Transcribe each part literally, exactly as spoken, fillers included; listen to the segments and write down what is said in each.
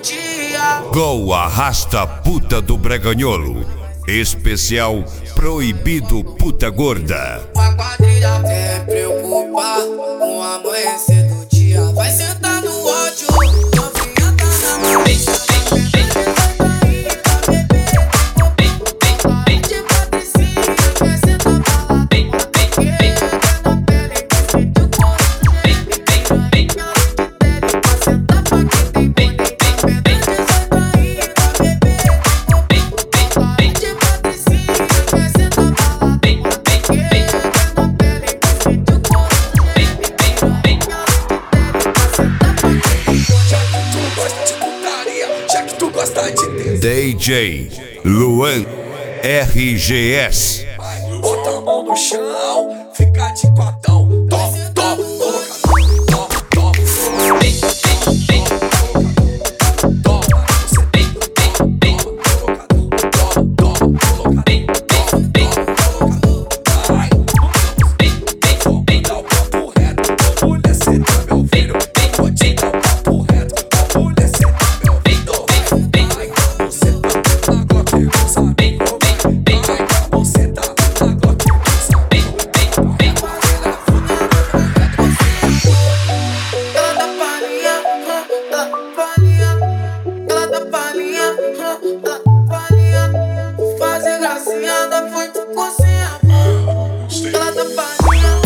dia. Gol arrasta puta do Breganholo. Especial Proibido Puta Gorda. A quadrilha quer preocupar com o amanhecer do dia. Vai sentar no ódio, novinha tá na mão. D J Luan R G S. Bota a mão no chão, fica de quatão. Top, top, colocadão. Top, top, fazer gracinha da foi tu cozinha. Ela tá paninha.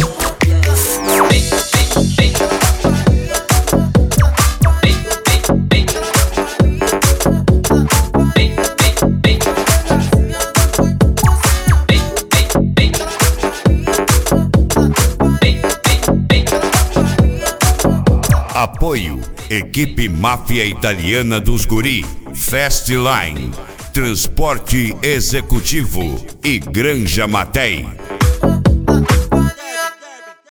Apoio Equipe Máfia Italiana dos Guri, Fastline, Transporte Executivo e Granja Matei.